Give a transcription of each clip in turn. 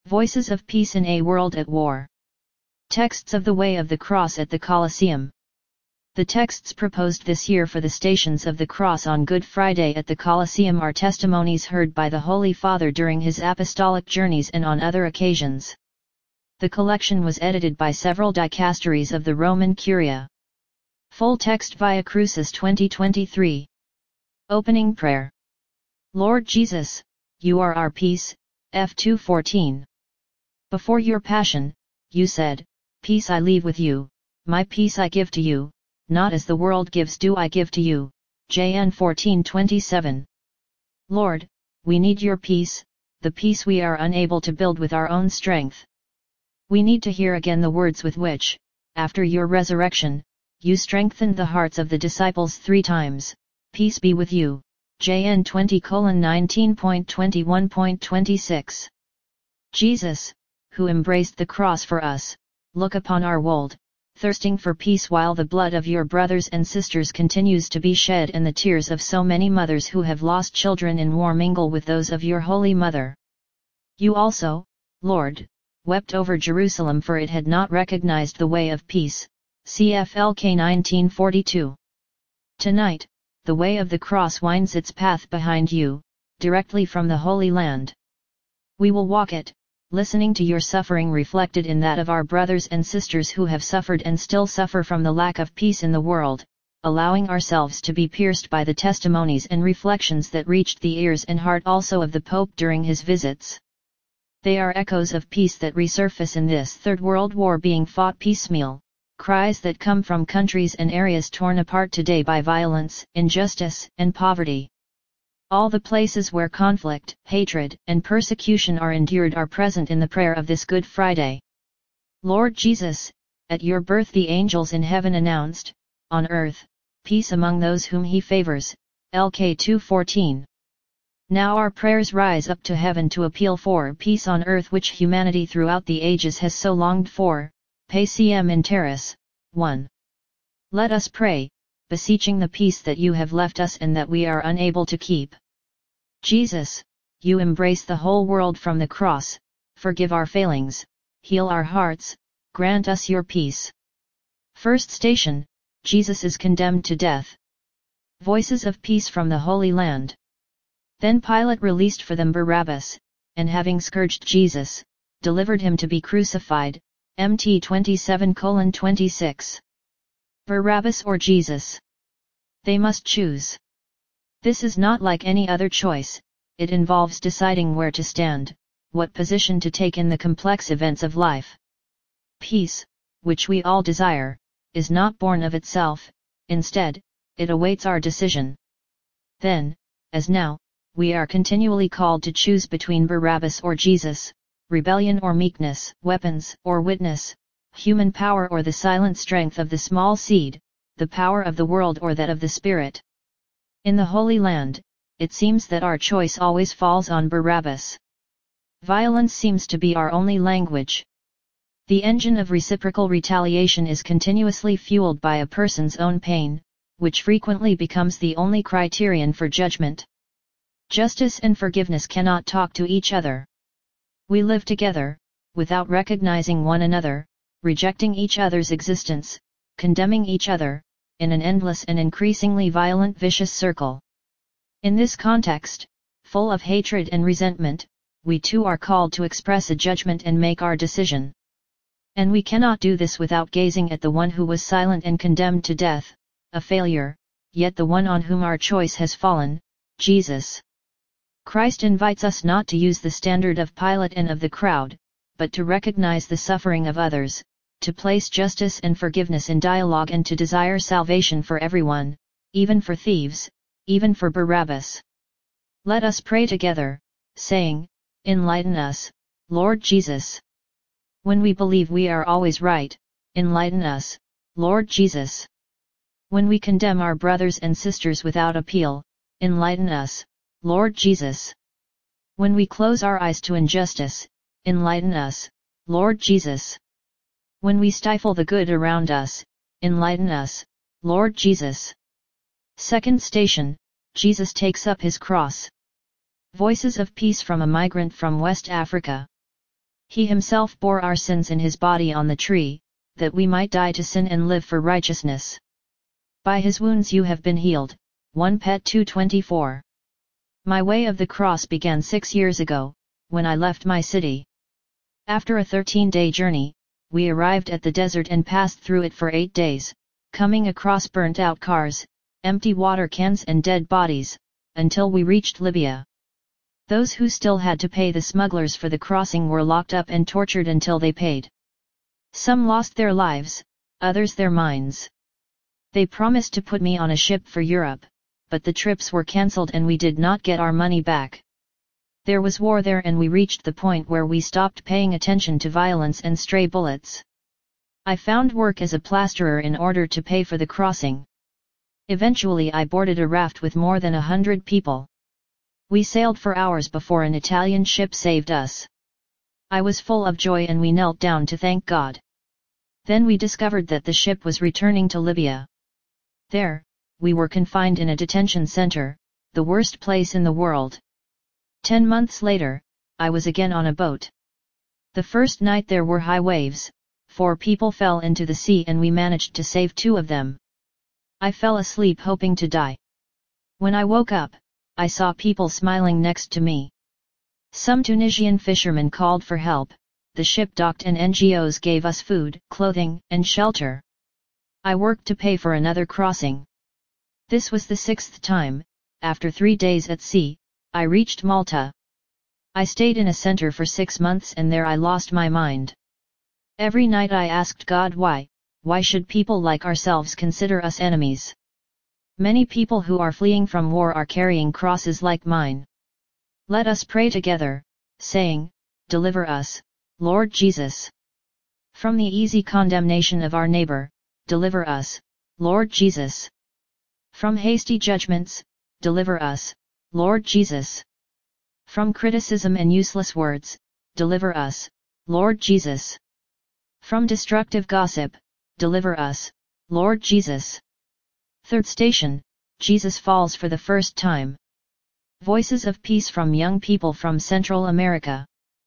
Voices of Peace in a World at War. Texts of the Way of the Cross at the Colosseum. The texts proposed this year for the Stations of the Cross on Good Friday at the Colosseum are testimonies heard by the Holy Father during his apostolic journeys and on other occasions. The collection was edited by several dicasteries of the Roman Curia. Full text Via Crucis 2023. Opening Prayer. Lord Jesus, you are our peace, F 2:14. Before your passion, you said, "Peace I leave with you, my peace I give to you, not as the world gives do I give to you," JN 14:27. Lord, we need your peace, the peace we are unable to build with our own strength. We need to hear again the words with which, after your resurrection, you strengthened the hearts of the disciples 3 times, "Peace be with you," JN 20:19.21.26. Jesus, who embraced the cross for us, look upon our world, thirsting for peace while the blood of your brothers and sisters continues to be shed and the tears of so many mothers who have lost children in war mingle with those of your Holy Mother. You also, Lord, wept over Jerusalem for it had not recognized the way of peace, CFLK 1942. Tonight, the way of the cross winds its path behind you, directly from the Holy Land. We will walk it, listening to your suffering reflected in that of our brothers and sisters who have suffered and still suffer from the lack of peace in the world, allowing ourselves to be pierced by the testimonies and reflections that reached the ears and heart also of the Pope during his visits. They are echoes of peace that resurface in this Third World War being fought piecemeal, cries that come from countries and areas torn apart today by violence, injustice, and poverty. All the places where conflict, hatred, and persecution are endured are present in the prayer of this Good Friday. Lord Jesus, at your birth the angels in heaven announced, on earth, peace among those whom he favors, LK 2:14. Now our prayers rise up to heaven to appeal for peace on earth which humanity throughout the ages has so longed for, Pacem in Terris, 1. Let us pray, beseeching the peace that you have left us and that we are unable to keep. Jesus, you embrace the whole world from the cross, forgive our failings, heal our hearts, grant us your peace. First station, Jesus is condemned to death. Voices of Peace from the Holy Land. Then Pilate released for them Barabbas, and having scourged Jesus, delivered him to be crucified, MT 27:26. Barabbas or Jesus? They must choose. This is not like any other choice, it involves deciding where to stand, what position to take in the complex events of life. Peace, which we all desire, is not born of itself, instead, it awaits our decision. Then, as now, we are continually called to choose between Barabbas or Jesus, rebellion or meekness, weapons or witness, human power or the silent strength of the small seed, the power of the world or that of the Spirit. In the Holy Land, it seems that our choice always falls on Barabbas. Violence seems to be our only language. The engine of reciprocal retaliation is continuously fueled by a person's own pain, which frequently becomes the only criterion for judgment. Justice and forgiveness cannot talk to each other. We live together, without recognizing one another, rejecting each other's existence, condemning each other, in an endless and increasingly violent vicious circle. In this context, full of hatred and resentment, we too are called to express a judgment and make our decision. And we cannot do this without gazing at the one who was silent and condemned to death, a failure, yet the one on whom our choice has fallen, Jesus. Christ invites us not to use the standard of Pilate and of the crowd, but to recognize the suffering of others, to place justice and forgiveness in dialogue and to desire salvation for everyone, even for thieves, even for Barabbas. Let us pray together, saying, "Enlighten us, Lord Jesus." When we believe we are always right, enlighten us, Lord Jesus. When we condemn our brothers and sisters without appeal, enlighten us, Lord Jesus. When we close our eyes to injustice, enlighten us, Lord Jesus. When we stifle the good around us, enlighten us, Lord Jesus. Second station, Jesus takes up his cross. Voices of Peace from a migrant from West Africa. He himself bore our sins in his body on the tree, that we might die to sin and live for righteousness. By his wounds you have been healed. 1 Pet 2:24. My way of the cross began 6 years ago, when I left my city. After a 13-day journey, we arrived at the desert and passed through it for 8 days, coming across burnt-out cars, empty water cans and dead bodies, until we reached Libya. Those who still had to pay the smugglers for the crossing were locked up and tortured until they paid. Some lost their lives, others their minds. They promised to put me on a ship for Europe, but the trips were cancelled and we did not get our money back. There was war there and we reached the point where we stopped paying attention to violence and stray bullets. I found work as a plasterer in order to pay for the crossing. Eventually I boarded a raft with more than 100 people. We sailed for hours before an Italian ship saved us. I was full of joy and we knelt down to thank God. Then we discovered that the ship was returning to Libya. There, we were confined in a detention center, the worst place in the world. 10 months later, I was again on a boat. The first night there were high waves, 4 people fell into the sea and we managed to save 2 of them. I fell asleep hoping to die. When I woke up, I saw people smiling next to me. Some Tunisian fishermen called for help, the ship docked and NGOs gave us food, clothing, and shelter. I worked to pay for another crossing. This was the 6th time. After 3 days at sea, I reached Malta. I stayed in a center for 6 months and there I lost my mind. Every night I asked God why should people like ourselves consider us enemies? Many people who are fleeing from war are carrying crosses like mine. Let us pray together, saying, "Deliver us, Lord Jesus. From the easy condemnation of our neighbor, deliver us, Lord Jesus. From hasty judgments, deliver us, Lord Jesus. From criticism and useless words, deliver us, Lord Jesus. From destructive gossip, deliver us, Lord Jesus." 3rd station, Jesus falls for the first time. Voices of peace from young people from Central America.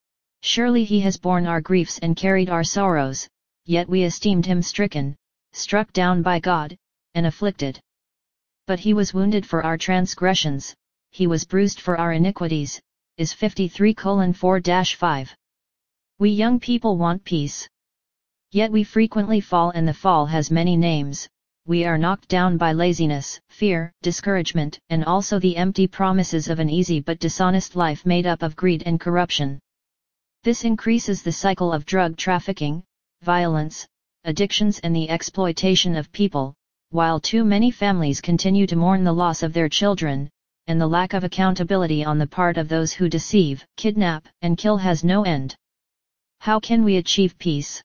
Surely he has borne our griefs and carried our sorrows, yet we esteemed him stricken, struck down by God, and afflicted. But he was wounded for our transgressions, he was bruised for our iniquities, is 53:4-5. We young people want peace. Yet we frequently fall and the fall has many names. We are knocked down by laziness, fear, discouragement, and also the empty promises of an easy but dishonest life made up of greed and corruption. This increases the cycle of drug trafficking, violence, addictions and the exploitation of people, while too many families continue to mourn the loss of their children, and the lack of accountability on the part of those who deceive, kidnap, and kill has no end. How can we achieve peace?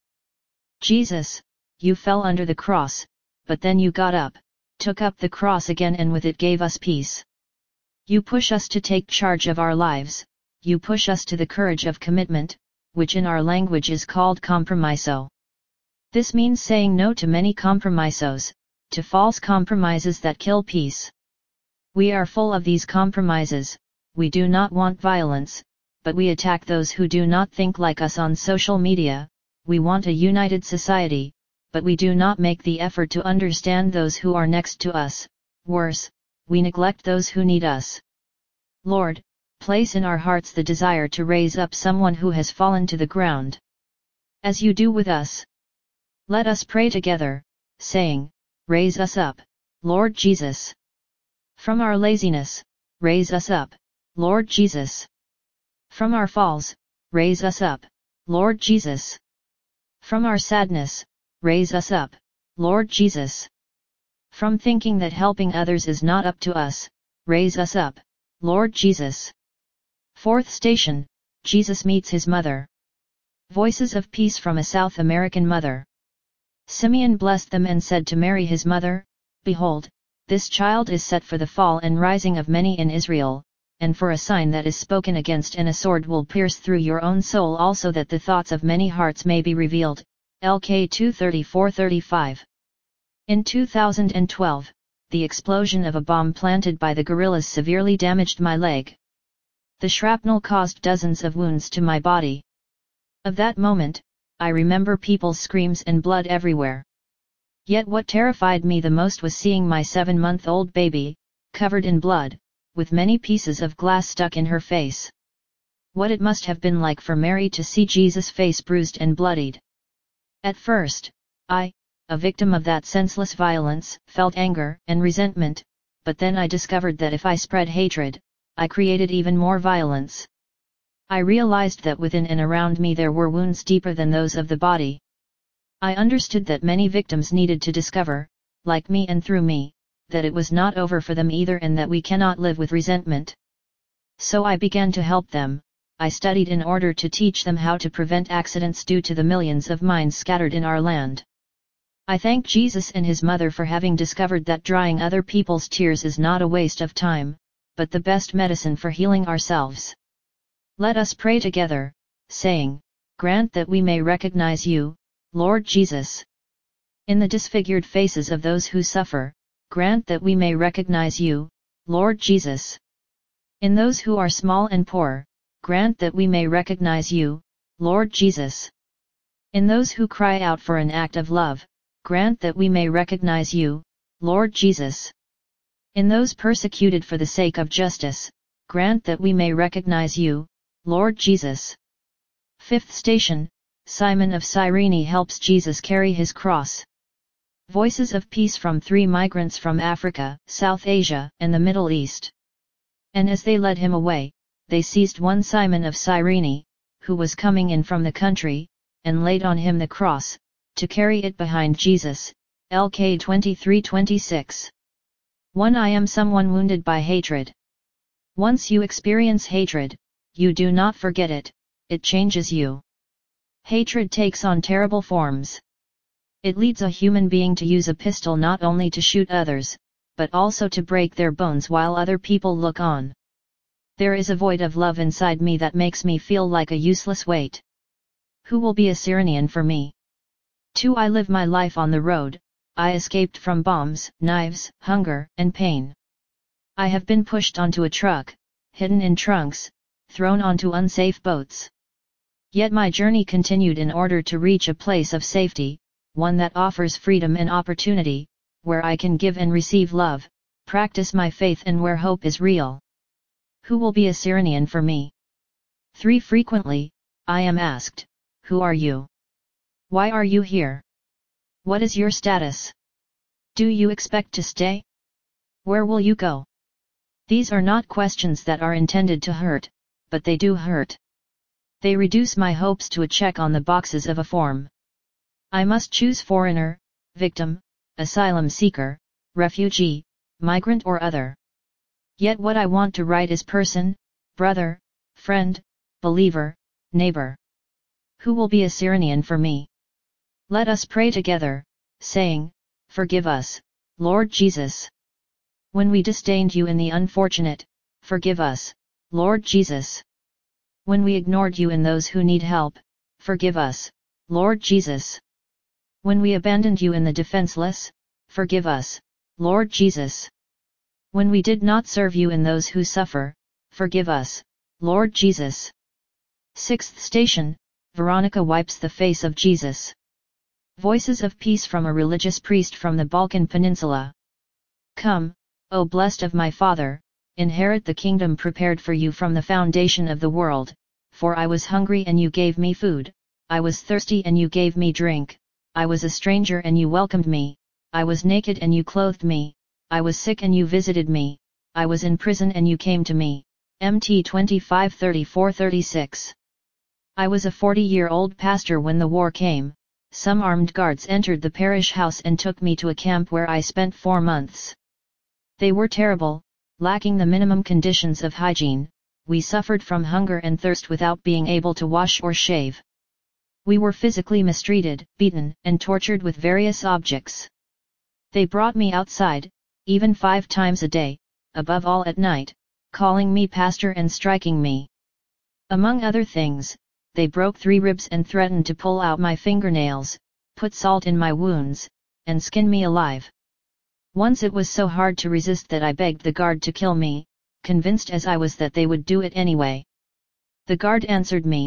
Jesus, you fell under the cross, but then you got up, took up the cross again and with it gave us peace. You push us to take charge of our lives, you push us to the courage of commitment, which in our language is called compromiso. This means saying no to many compromisos, to false compromises that kill peace. We are full of these compromises, we do not want violence, but we attack those who do not think like us on social media. We want a united society, but we do not make the effort to understand those who are next to us. Worse, we neglect those who need us. Lord, place in our hearts the desire to raise up someone who has fallen to the ground. As you do with us. Let us pray together, saying, "Raise us up, Lord Jesus. From our laziness, raise us up, Lord Jesus. From our falls, raise us up, Lord Jesus. From our sadness, raise us up, Lord Jesus. From thinking that helping others is not up to us, raise us up, Lord Jesus." 4th station, Jesus meets his mother. Voices of peace from a South American mother. Simeon blessed them and said to Mary his mother, "Behold, this child is set for the fall and rising of many in Israel, and for a sign that is spoken against, and a sword will pierce through your own soul also, that the thoughts of many hearts may be revealed." LK 2:34-35. In 2012, the explosion of a bomb planted by the guerrillas severely damaged my leg. The shrapnel caused dozens of wounds to my body. Of that moment, I remember people's screams and blood everywhere. Yet what terrified me the most was seeing my 7-month-old baby, covered in blood, with many pieces of glass stuck in her face. What it must have been like for Mary to see Jesus' face bruised and bloodied. At first, I, a victim of that senseless violence, felt anger and resentment, but then I discovered that if I spread hatred, I created even more violence. I realized that within and around me there were wounds deeper than those of the body. I understood that many victims needed to discover, like me and through me, that it was not over for them either and that we cannot live with resentment. So I began to help them. I studied in order to teach them how to prevent accidents due to the millions of mines scattered in our land. I thank Jesus and his mother for having discovered that drying other people's tears is not a waste of time, but the best medicine for healing ourselves. Let us pray together, saying, "Grant that we may recognize you, Lord Jesus. In the disfigured faces of those who suffer, grant that we may recognize you, Lord Jesus. In those who are small and poor, grant that we may recognize you, Lord Jesus. In those who cry out for an act of love, grant that we may recognize you, Lord Jesus. In those persecuted for the sake of justice, grant that we may recognize you, Lord Jesus." Fifth station, Simon of Cyrene helps Jesus carry his cross. Voices of peace from 3 migrants from Africa, South Asia, and the Middle East. And as they led him away, they seized one Simon of Cyrene, who was coming in from the country, and laid on him the cross, to carry it behind Jesus. LK 23:26. 1. I am someone wounded by hatred. Once you experience hatred, you do not forget it, it changes you. Hatred takes on terrible forms. It leads a human being to use a pistol not only to shoot others, but also to break their bones while other people look on. There is a void of love inside me that makes me feel like a useless weight. Who will be a Cyrenian for me? 2. I live my life on the road. I escaped from bombs, knives, hunger, and pain. I have been pushed onto a truck, hidden in trunks, thrown onto unsafe boats. Yet my journey continued in order to reach a place of safety, one that offers freedom and opportunity, where I can give and receive love, practice my faith and where hope is real. Who will be a Cyrenian for me? 3. Frequently, I am asked, "Who are you? Why are you here? What is your status? Do you expect to stay? Where will you go?" These are not questions that are intended to hurt, but they do hurt. They reduce my hopes to a check on the boxes of a form. I must choose foreigner, victim, asylum seeker, refugee, migrant or other. Yet what I want to write is person, brother, friend, believer, neighbor. Who will be a Cyrenian for me? Let us pray together, saying, "Forgive us, Lord Jesus. When we disdained you and the unfortunate, forgive us, Lord Jesus. When we ignored you and those who need help, forgive us, Lord Jesus. When we abandoned you and the defenseless, forgive us, Lord Jesus. When we did not serve you and those who suffer, forgive us, Lord Jesus." Sixth station, Veronica wipes the face of Jesus. Voices of peace from a religious priest from the Balkan Peninsula. Come, O blessed of my Father, inherit the kingdom prepared for you from the foundation of the world, for I was hungry and you gave me food, I was thirsty and you gave me drink, I was a stranger and you welcomed me, I was naked and you clothed me, I was sick and you visited me, I was in prison and you came to me. MT 25:34-36. I was a 40-year-old pastor when the war came. Some armed guards entered the parish house and took me to a camp where I spent 4 months. They were terrible, lacking the minimum conditions of hygiene. We suffered from hunger and thirst without being able to wash or shave. We were physically mistreated, beaten, and tortured with various objects. They brought me outside, even 5 times a day, above all at night, calling me pastor and striking me. Among other things, they broke 3 ribs and threatened to pull out my fingernails, put salt in my wounds, and skin me alive. Once it was so hard to resist that I begged the guard to kill me, convinced as I was that they would do it anyway. The guard answered me,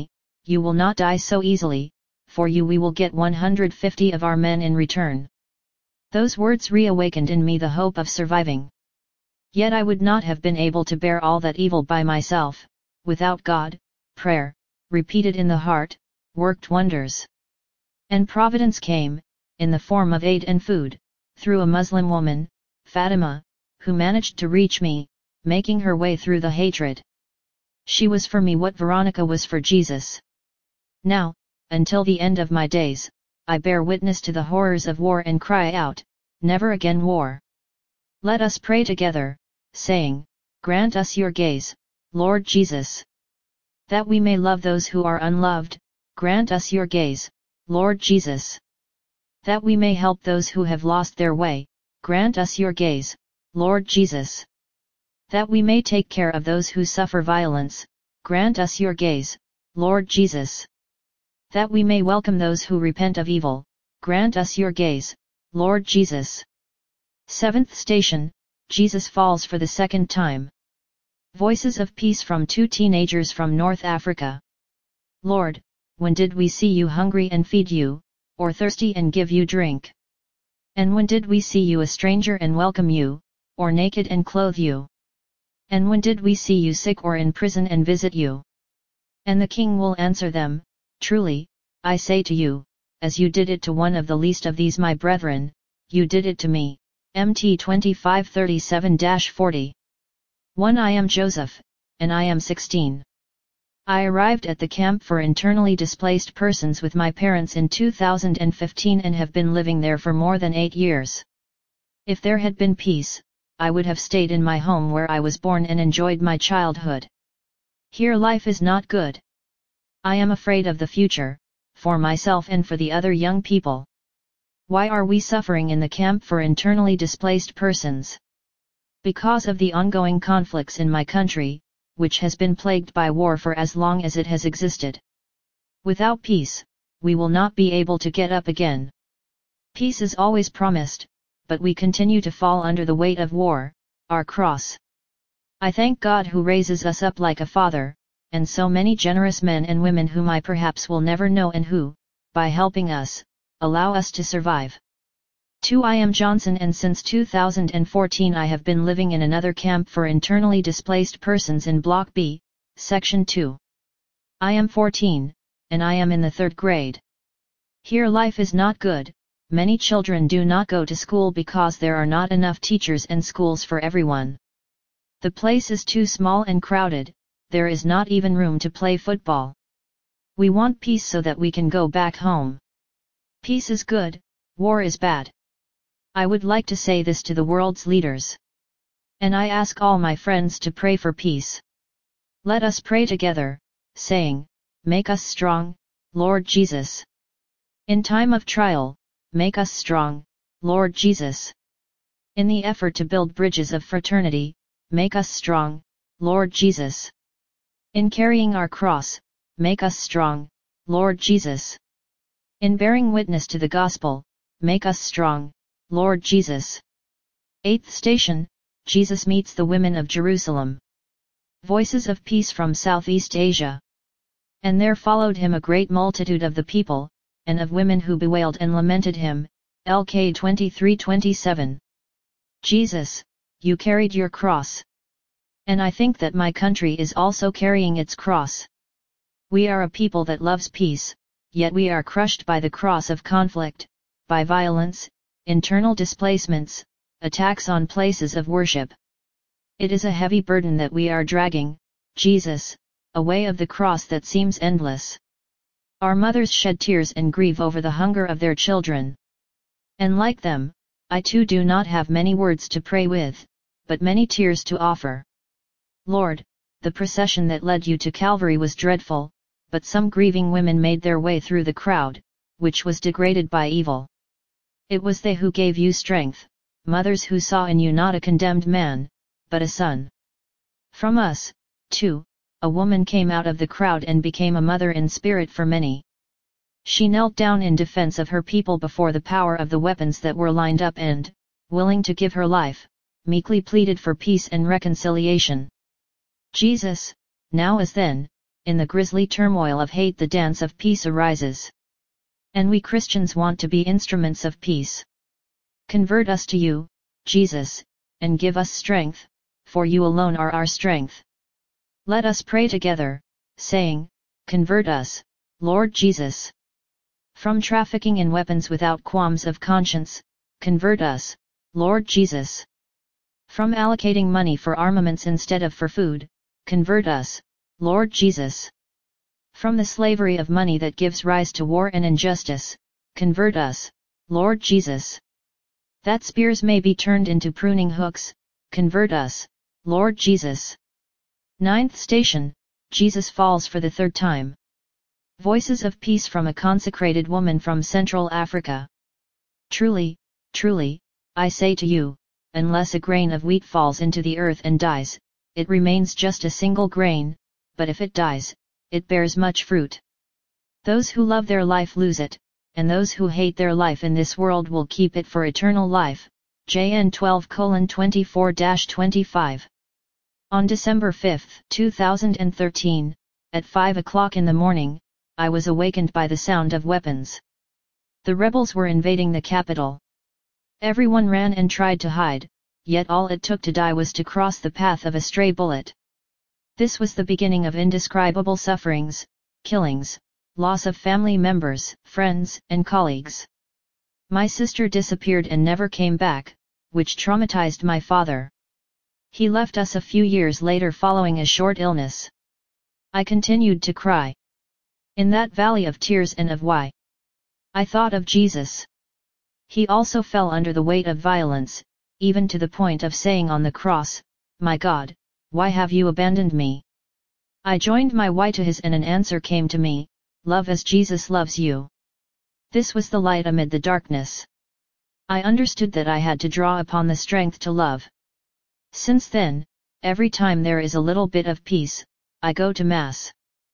you will not die so easily, for you we will get 150 of our men in return." Those words reawakened in me the hope of surviving. Yet I would not have been able to bear all that evil by myself. Without God, prayer, repeated in the heart, worked wonders. And providence came, in the form of aid and food, through a Muslim woman, Fatima, who managed to reach me, making her way through the hatred. She was for me what Veronica was for Jesus. Now, until the end of my days, I bear witness to the horrors of war and cry out, "Never again war!" Let us pray together, saying, "Grant us your gaze, Lord Jesus. That we may love those who are unloved, grant us your gaze, Lord Jesus. That we may help those who have lost their way, grant us your gaze, Lord Jesus. That we may take care of those who suffer violence, grant us your gaze, Lord Jesus. That we may welcome those who repent of evil, grant us your gaze, Lord Jesus." Seventh station, Jesus falls for the second time. Voices of peace from two teenagers from North Africa. "Lord, when did we see you hungry and feed you, or thirsty and give you drink? And when did we see you a stranger and welcome you, or naked and clothe you? And when did we see you sick or in prison and visit you?" And the king will answer them, "Truly, I say to you, as you did it to one of the least of these my brethren, you did it to me." MT 2537-40. 1. I am Joseph, and I am 16. I arrived at the camp for internally displaced persons with my parents in 2015 and have been living there for more than 8 years. If there had been peace, I would have stayed in my home where I was born and enjoyed my childhood. Here life is not good. I am afraid of the future, for myself and for the other young people. Why are we suffering in the camp for internally displaced persons? Because of the ongoing conflicts in my country, which has been plagued by war for as long as it has existed. Without peace, we will not be able to get up again. Peace is always promised, but we continue to fall under the weight of war, our cross. I thank God who raises us up like a father, and so many generous men and women whom I perhaps will never know and who, by helping us, allow us to survive. 2. I am Johnson and since 2014 I have been living in another camp for internally displaced persons in Block B, Section 2. I am 14, and I am in the 3rd grade. Here life is not good, many children do not go to school because there are not enough teachers and schools for everyone. The place is too small and crowded, there is not even room to play football. We want peace so that we can go back home. Peace is good, war is bad. I would like to say this to the world's leaders. And I ask all my friends to pray for peace. Let us pray together, saying, "Make us strong, Lord Jesus. In time of trial, make us strong, Lord Jesus. In the effort to build bridges of fraternity, make us strong, Lord Jesus. In carrying our cross, make us strong, Lord Jesus. In bearing witness to the gospel, make us strong, Lord Jesus." 8th station, Jesus meets the women of Jerusalem. Voices of peace from Southeast Asia. "And there followed him a great multitude of the people, and of women who bewailed and lamented him." LK 23:27. Jesus, you carried your cross. And I think that my country is also carrying its cross. We are a people that loves peace, yet we are crushed by the cross of conflict, by violence, internal displacements, attacks on places of worship. It is a heavy burden that we are dragging, Jesus, a way of the cross that seems endless. Our mothers shed tears and grieve over the hunger of their children. And like them, I too do not have many words to pray with, but many tears to offer. Lord, the procession that led you to Calvary was dreadful, but some grieving women made their way through the crowd, which was degraded by evil. It was they who gave you strength, mothers who saw in you not a condemned man, but a son. From us, too, a woman came out of the crowd and became a mother in spirit for many. She knelt down in defense of her people before the power of the weapons that were lined up and, willing to give her life, meekly pleaded for peace and reconciliation. Jesus, now as then, in the grisly turmoil of hate the dance of peace arises. And we Christians want to be instruments of peace. Convert us to you, Jesus, and give us strength, for you alone are our strength. Let us pray together, saying, Convert us, Lord Jesus. From trafficking in weapons without qualms of conscience, convert us, Lord Jesus. From allocating money for armaments instead of for food, convert us, Lord Jesus. From the slavery of money that gives rise to war and injustice, convert us, Lord Jesus. That spears may be turned into pruning hooks, convert us, Lord Jesus. Ninth station, Jesus falls for the third time. Voices of peace from a consecrated woman from Central Africa. Truly, truly, I say to you, unless a grain of wheat falls into the earth and dies, it remains just a single grain, but if it dies, it bears much fruit. Those who love their life lose it, and those who hate their life in this world will keep it for eternal life. JN 12:24-25. On December 5, 2013, at 5 o'clock in the morning, I was awakened by the sound of weapons. The rebels were invading the capital. Everyone ran and tried to hide, yet all it took to die was to cross the path of a stray bullet. This was the beginning of indescribable sufferings, killings, loss of family members, friends, and colleagues. My sister disappeared and never came back, which traumatized my father. He left us a few years later following a short illness. I continued to cry. In that valley of tears and of why, I thought of Jesus. He also fell under the weight of violence, even to the point of saying on the cross, "My God, why have you abandoned me?" I joined my why to his and an answer came to me, "Love as Jesus loves you." This was the light amid the darkness. I understood that I had to draw upon the strength to love. Since then, every time there is a little bit of peace, I go to Mass.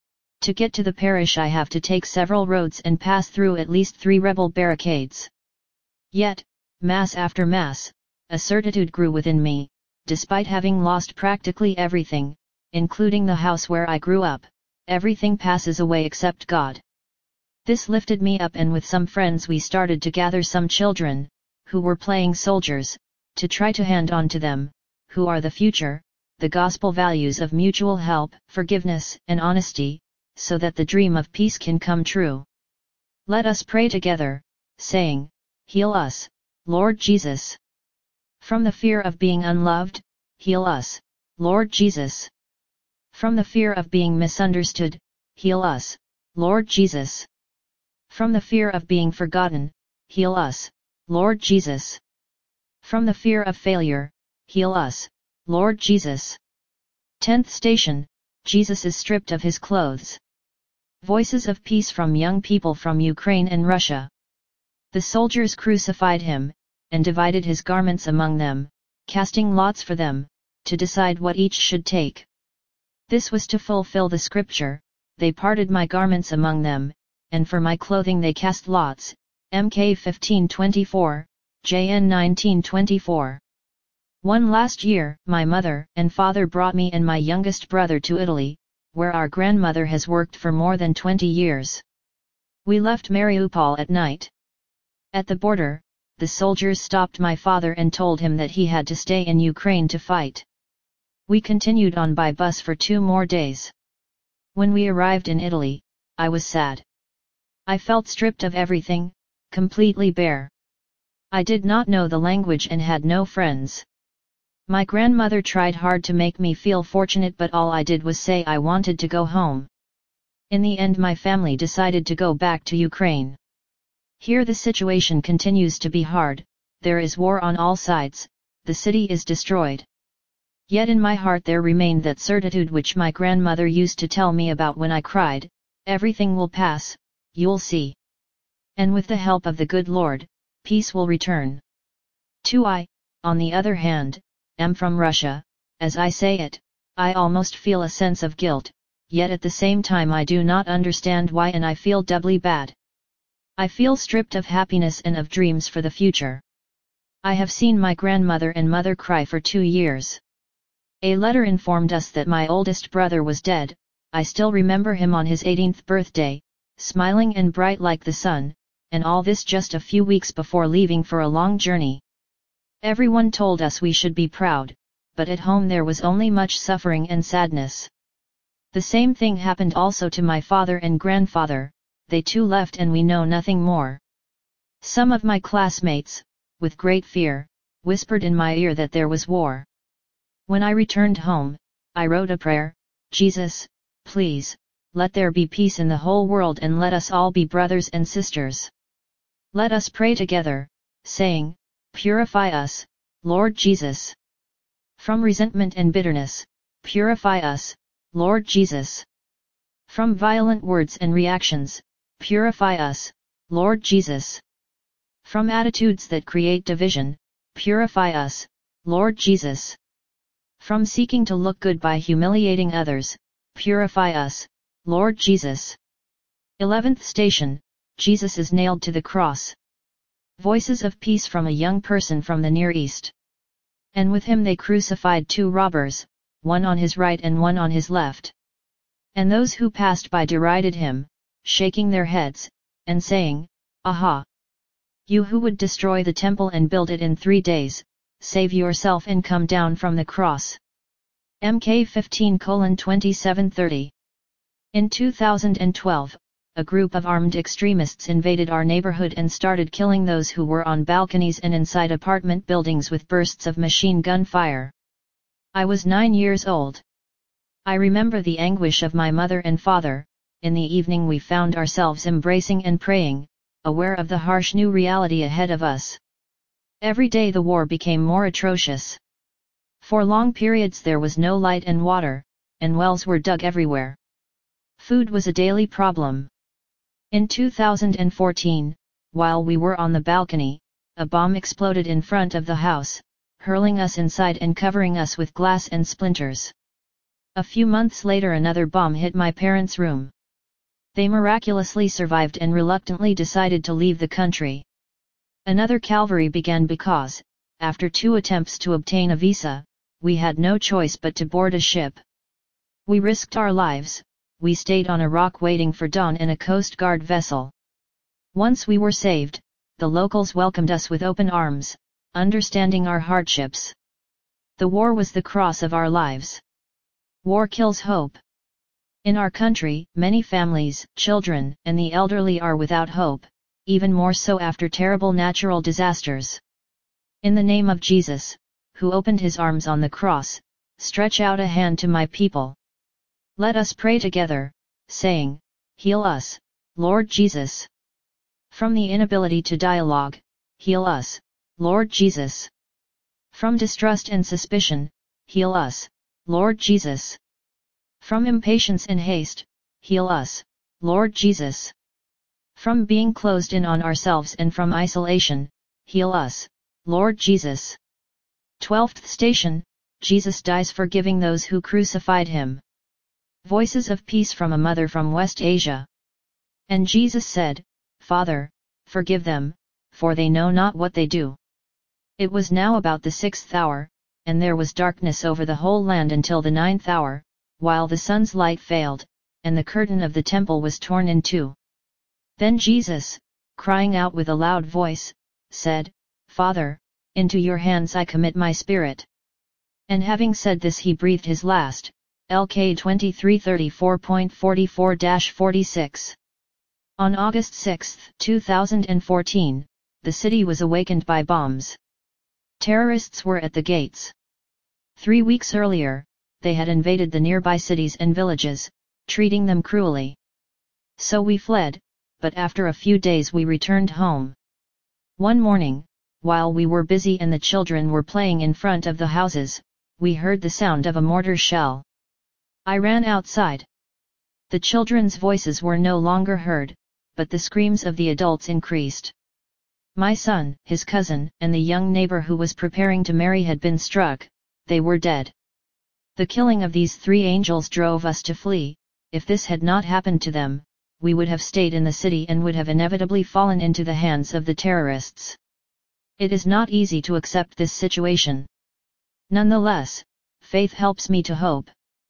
To get to the parish I have to take several roads and pass through at least 3 rebel barricades. Yet, Mass after Mass, a certitude grew within me, despite having lost practically everything, including the house where I grew up, everything passes away except God. This lifted me up, and with some friends we started to gather some children, who were playing soldiers, to try to hand on to them, who are the future, the gospel values of mutual help, forgiveness, and honesty, so that the dream of peace can come true. Let us pray together, saying, Heal us, Lord Jesus. From the fear of being unloved, heal us, Lord Jesus. From the fear of being misunderstood, heal us, Lord Jesus. From the fear of being forgotten, heal us, Lord Jesus. From the fear of failure, heal us, Lord Jesus. 10th station, Jesus is stripped of his clothes. Voices of peace from young people from Ukraine and Russia. The soldiers crucified him, and divided his garments among them, casting lots for them, to decide what each should take. This was to fulfill the scripture, "They parted my garments among them, and for my clothing they cast lots." Mk 15:24, JN 19:24. Last year, my mother and father brought me and my youngest brother to Italy, where our grandmother has worked for more than 20 years. We left Mariupol at night. At the border, the soldiers stopped my father and told him that he had to stay in Ukraine to fight. We continued on by bus for 2 more days. When we arrived in Italy, I was sad. I felt stripped of everything, completely bare. I did not know the language and had no friends. My grandmother tried hard to make me feel fortunate, but all I did was say I wanted to go home. In the end, my family decided to go back to Ukraine. Here the situation continues to be hard, there is war on all sides, the city is destroyed. Yet in my heart there remained that certitude which my grandmother used to tell me about when I cried, "Everything will pass, you'll see. And with the help of the good Lord, peace will return." 2. I, on the other hand, am from Russia. As I say it, I almost feel a sense of guilt, yet at the same time I do not understand why, and I feel doubly bad. I feel stripped of happiness and of dreams for the future. I have seen my grandmother and mother cry for 2 years. A letter informed us that my oldest brother was dead, I still remember him on his 18th birthday, smiling and bright like the sun, and all this just a few weeks before leaving for a long journey. Everyone told us we should be proud, but at home there was only much suffering and sadness. The same thing happened also to my father and grandfather, they too left and we know nothing more. Some of my classmates, with great fear, whispered in my ear that there was war. When I returned home, I wrote a prayer, Jesus, please, let there be peace in the whole world and let us all be brothers and sisters. Let us pray together, saying, purify us, Lord Jesus. From resentment and bitterness, purify us, Lord Jesus. From violent words and reactions, purify us, Lord Jesus. From attitudes that create division, purify us, Lord Jesus. From seeking to look good by humiliating others, purify us, Lord Jesus. 11th station, Jesus is nailed to the cross. Voices of peace from a young person from the Near East. And with him they crucified 2 robbers, one on his right and one on his left. And those who passed by derided him, shaking their heads, and saying, Aha! You who would destroy the temple and build it in 3 days, save yourself and come down from the cross. Mk 15:2730. In 2012, a group of armed extremists invaded our neighborhood and started killing those who were on balconies and inside apartment buildings with bursts of machine gun fire. I was 9 years old. I remember the anguish of my mother and father. In the evening we found ourselves embracing and praying, aware of the harsh new reality ahead of us. Every day the war became more atrocious. For long periods there was no light and water, and wells were dug everywhere. Food was a daily problem. In 2014, while we were on the balcony, a bomb exploded in front of the house, hurling us inside and covering us with glass and splinters. A few months later another bomb hit my parents' room. They miraculously survived and reluctantly decided to leave the country. Another Calvary began because, after 2 attempts to obtain a visa, we had no choice but to board a ship. We risked our lives, we stayed on a rock waiting for dawn in a Coast Guard vessel. Once we were saved, the locals welcomed us with open arms, understanding our hardships. The war was the cross of our lives. War kills hope. In our country, many families, children, and the elderly are without hope, even more so after terrible natural disasters. In the name of Jesus, who opened his arms on the cross, stretch out a hand to my people. Let us pray together, saying, heal us, Lord Jesus. From the inability to dialogue, heal us, Lord Jesus. From distrust and suspicion, heal us, Lord Jesus. From impatience and haste, heal us, Lord Jesus. From being closed in on ourselves and from isolation, heal us, Lord Jesus. 12th station, Jesus dies forgiving those who crucified him. Voices of peace from a mother from West Asia. And Jesus said, Father, forgive them, for they know not what they do. It was now about the 6th hour, and there was darkness over the whole land until the 9th hour, while the sun's light failed, and the curtain of the temple was torn in 2. Then Jesus, crying out with a loud voice, said, Father, into your hands I commit my spirit. And having said this he breathed his last. LK 2334.44-46. On August 6, 2014, the city was awakened by bombs. Terrorists were at the gates. 3 weeks earlier, they had invaded the nearby cities and villages, treating them cruelly. So we fled, but after a few days we returned home. One morning, while we were busy and the children were playing in front of the houses, we heard the sound of a mortar shell. I ran outside. The children's voices were no longer heard, but the screams of the adults increased. My son, his cousin, and the young neighbor who was preparing to marry had been struck, they were dead. The killing of these 3 angels drove us to flee. If this had not happened to them, we would have stayed in the city and would have inevitably fallen into the hands of the terrorists. It is not easy to accept this situation. Nonetheless, faith helps me to hope.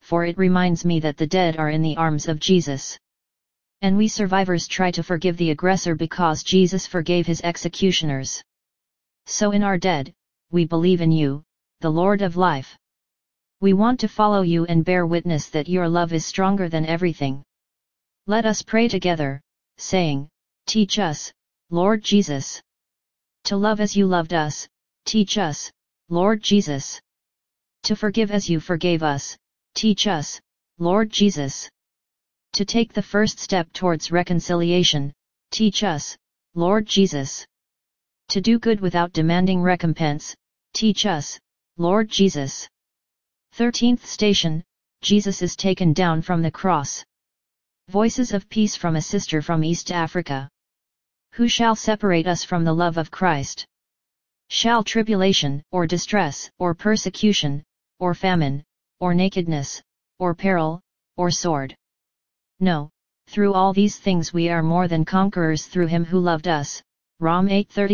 for it reminds me that the dead are in the arms of Jesus. And we survivors try to forgive the aggressor because Jesus forgave his executioners. So in our dead, we believe in you, the Lord of life. We want to follow you and bear witness that your love is stronger than everything. Let us pray together, saying, Teach us, Lord Jesus, to love as you loved us. Teach us, Lord Jesus, to forgive as you forgave us. Teach us, Lord Jesus, to take the first step towards reconciliation. Teach us, Lord Jesus, to do good without demanding recompense. Teach us, Lord Jesus. 13th station, Jesus is taken down from the cross. Voices of peace from a sister from East Africa. Who shall separate us from the love of Christ? Shall tribulation, or distress, or persecution, or famine, or nakedness, or peril, or sword? No, through all these things we are more than conquerors through him who loved us. Rom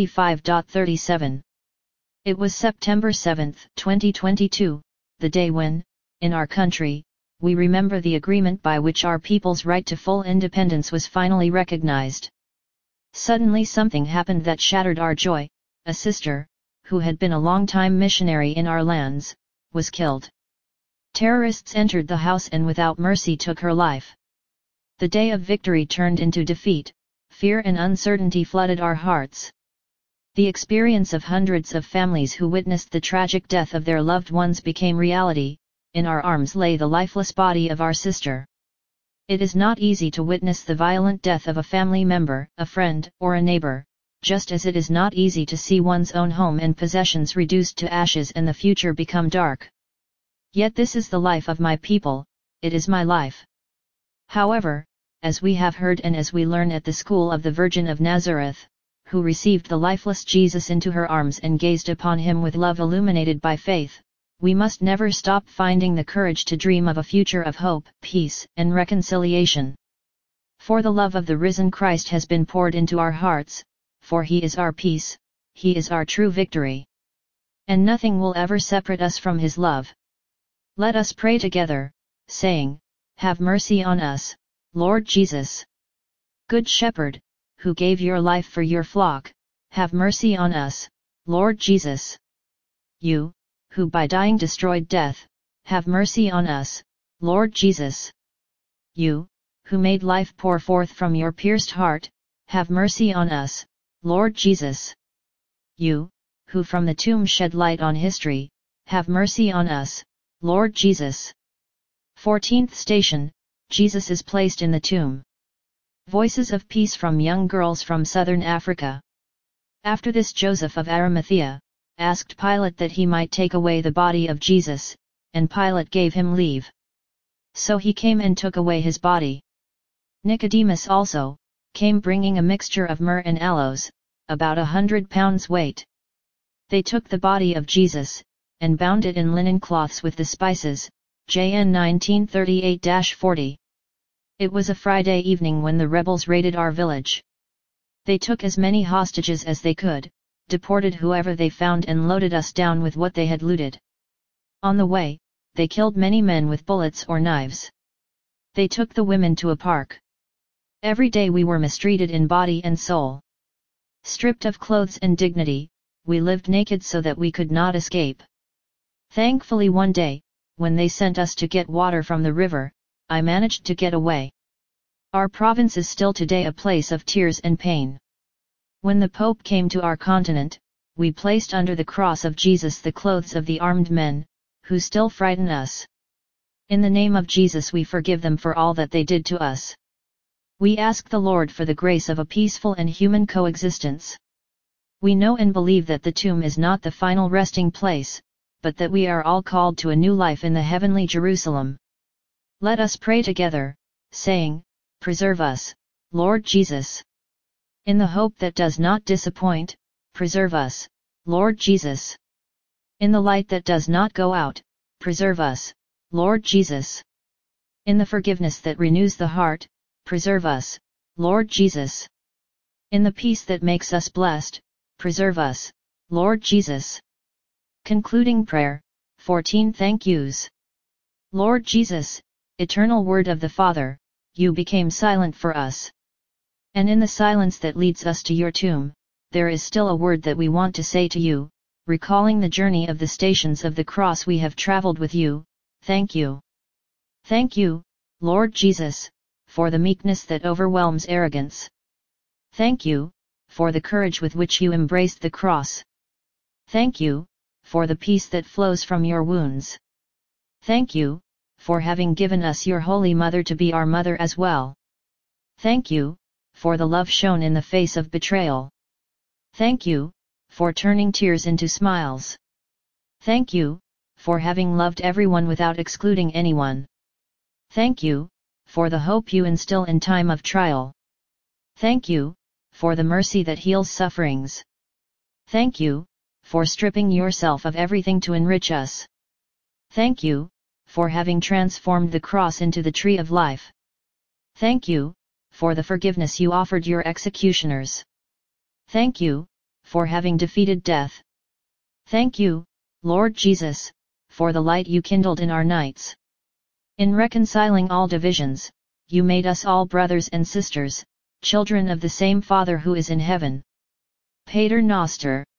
8:35-37. It was September 7, 2022, the day when, in our country, we remember the agreement by which our people's right to full independence was finally recognized. Suddenly something happened that shattered our joy. A sister, who had been a long-time missionary in our lands, was killed. Terrorists entered the house and without mercy took her life. The day of victory turned into defeat. Fear and uncertainty flooded our hearts. The experience of hundreds of families who witnessed the tragic death of their loved ones became reality. In our arms lay the lifeless body of our sister. It is not easy to witness the violent death of a family member, a friend, or a neighbor, just as it is not easy to see one's own home and possessions reduced to ashes and the future become dark. Yet this is the life of my people, it is my life. However, as we have heard and as we learn at the school of the Virgin of Nazareth, who received the lifeless Jesus into her arms and gazed upon him with love illuminated by faith, we must never stop finding the courage to dream of a future of hope, peace, and reconciliation. For the love of the risen Christ has been poured into our hearts, for he is our peace, he is our true victory. And nothing will ever separate us from his love. Let us pray together, saying, Have mercy on us, Lord Jesus. Good Shepherd, who gave your life for your flock, have mercy on us, Lord Jesus. You, who by dying destroyed death, have mercy on us, Lord Jesus. You, who made life pour forth from your pierced heart, have mercy on us, Lord Jesus. You, who from the tomb shed light on history, have mercy on us, Lord Jesus. 14th station, Jesus is placed in the tomb. Voices of peace from young girls from southern Africa. After this Joseph of Arimathea asked Pilate that he might take away the body of Jesus, and Pilate gave him leave. So he came and took away his body. Nicodemus also came bringing a mixture of myrrh and aloes, about 100 pounds weight. They took the body of Jesus, and bound it in linen cloths with the spices. JN 1938-40. It was a Friday evening when the rebels raided our village. They took as many hostages as they could, deported whoever they found and loaded us down with what they had looted. On the way, they killed many men with bullets or knives. They took the women to a park. Every day we were mistreated in body and soul. Stripped of clothes and dignity, we lived naked so that we could not escape. Thankfully one day, when they sent us to get water from the river, I managed to get away. Our province is still today a place of tears and pain. When the Pope came to our continent, we placed under the cross of Jesus the clothes of the armed men, who still frighten us. In the name of Jesus we forgive them for all that they did to us. We ask the Lord for the grace of a peaceful and human coexistence. We know and believe that the tomb is not the final resting place, but that we are all called to a new life in the heavenly Jerusalem. Let us pray together, saying, Preserve us, Lord Jesus. In the hope that does not disappoint, preserve us, Lord Jesus. In the light that does not go out, preserve us, Lord Jesus. In the forgiveness that renews the heart, preserve us, Lord Jesus. In the peace that makes us blessed, preserve us, Lord Jesus. Concluding prayer, 14 Thank Yous. Lord Jesus, eternal Word of the Father, you became silent for us. And in the silence that leads us to your tomb, there is still a word that we want to say to you, recalling the journey of the stations of the cross we have traveled with you. Thank you. Thank you, Lord Jesus, for the meekness that overwhelms arrogance. Thank you, for the courage with which you embraced the cross. Thank you, for the peace that flows from your wounds. Thank you, for having given us your Holy Mother to be our mother as well. Thank you, for the love shown in the face of betrayal. Thank you, for turning tears into smiles. Thank you, for having loved everyone without excluding anyone. Thank you, for the hope you instill in time of trial. Thank you, for the mercy that heals sufferings. Thank you, for stripping yourself of everything to enrich us. Thank you, for having transformed the cross into the tree of life. Thank you, for the forgiveness you offered your executioners. Thank you, for having defeated death. Thank you, Lord Jesus, for the light you kindled in our nights. In reconciling all divisions, you made us all brothers and sisters, children of the same Father who is in heaven. Pater Noster.